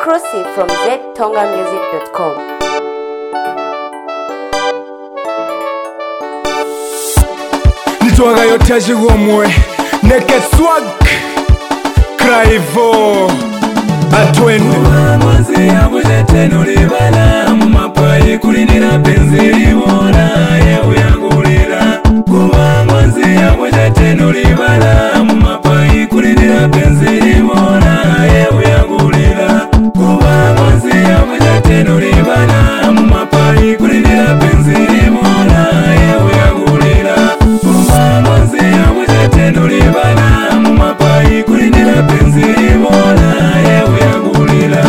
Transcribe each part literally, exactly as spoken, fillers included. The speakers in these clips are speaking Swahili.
Exclusive from z tonga music dot com. Nitwaga yote ajigomwe Naked Swag Craivo Atwende Mwazi ya mujete nulibala Mumapai kulinira penzi libona Yewe yagulira Kuwa mwazi ya mujete nulibala Mumapai kulinira penzi libona Yewe yagulira Kuwa mwazi ya mujete nulibala Mumapai kulinira penzi libona Yewe yagulira Kuwa mwazi ya mujete nulibala Mumapai kulinira penzi libona Yewe yagulira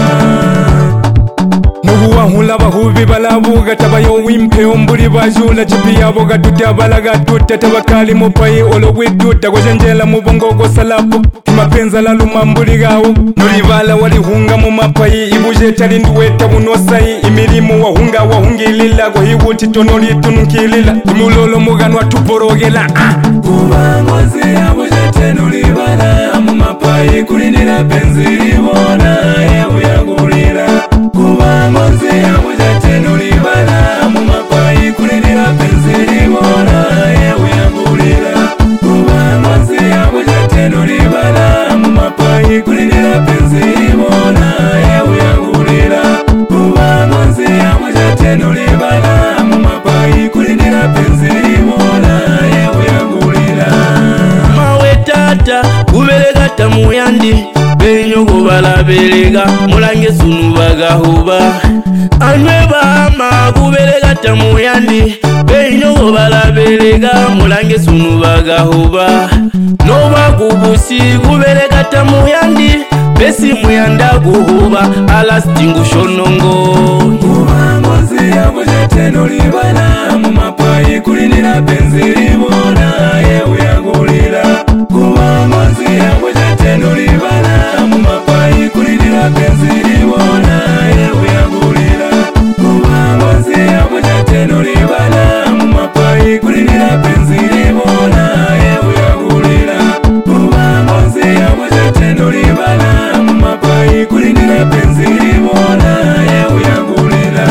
Nuhuwa bahubi balabuga tabayo wimpe ombuli bajula chipi yabo gatuta balaga tuta tabakali mupai olo widuta gojenjela mubongo go salapo mapenza la lumambuli gawo nulibala walihunga mu mapai ibuje tali nduweta bunosai imirimu wahunga wahungilila go hiwuti tonoli tunukilila imulolo muganwa tuporogela Kuba ngozi ya mujete nulibala mu mapai kulinira penzi libona yewe yagulira Kuba ngozi ya mujete nulibala mu mapai kulinira penzi libona yewe yagulira Kuba ngozi ya mujete nulibala mu mapai kulinira penzi libona yewe yagulira Kuba ngozi ya mujete nulibala mu mapai kulinira penzi libona yewe yagulira Mawe tata kubelega tamuyandi benyo kubala belega mulange sunu bagahuba Anwe bama kubelega tamuyandi benyo kubala belega mulange sunu bagahuba Noba kubusi kubelega tamuyandi besi muyanda guhuba alastingu shonongo Kuba ngozi ya mujete nulibala mu mapai kulinira penzi libona yewe yagulira Kuba ngozi ya mujete nulibala mu mapai kulinira penzi libona yewe yagulira Kuba ngozi ya mujete nulibala mu mapai kulinira penzi libona yewe yagulira Kuba ngozi ya mujete nulibala mu mapai kulinira penzi libona yewe yagulira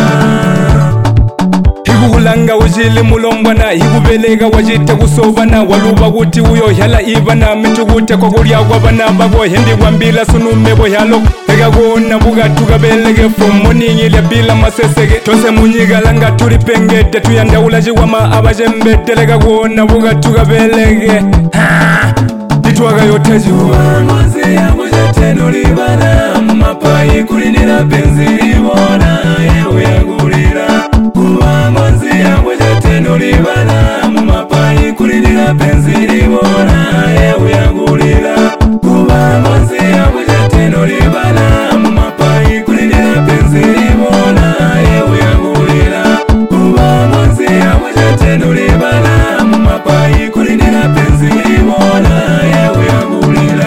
Higuhulanga ujili mulombana higubelega wajita gusobana waluba guti uyo yala ibana michuguta kwa gulia wabana bago hindi wambila sunume boyalo ega gona buga tugabelege from morning ile bila masesege tose munyiga langa turi pengete tuyanda ulaji wama abajembe delega gona buga tugabelege Nitwaga yote jiwa Ngozi ya mujete nulibala mu mapai kulinira penzi libona yewe yagulira Kuba ngozi ya mujete nulibala mu mapai kulinira penzi libona yewe yagulira Kuba ngozi ya mujete nulibala mu mapai kulinira penzi libona yewe yagulira Kuba ngozi ya mujete nulibala mu mapai kulinira penzi libona yewe yagulira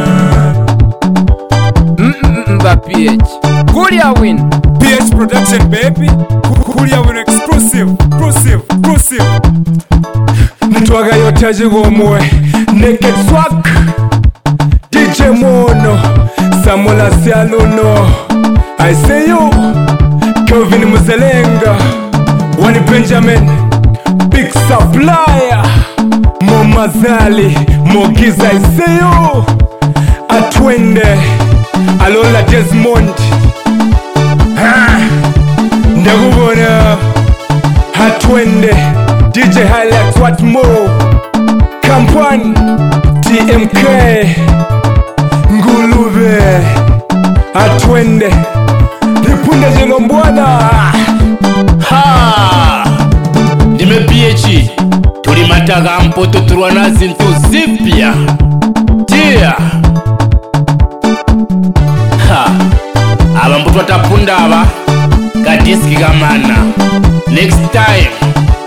Mba P H Kulia win P H production baby Kulia win exclusive exclusive exclusive Nitwaga yote ajigomwe Naked Swag D J Mono Samola Sialuno I say you Kelvin Muzelenga Wani Benjamin Big Supplier Momazali Mogiza I say you Atwende Alola Desmond ha Ndagubona Atwende D J Highlights what more Kampani T M K Ngulube Atwende Lipunde Jilombwana Ha Dime P H Turi mataga mpoto turuana zintu zipya Tia Ha Aba mputu watapunda aba Kadiski gamana Next time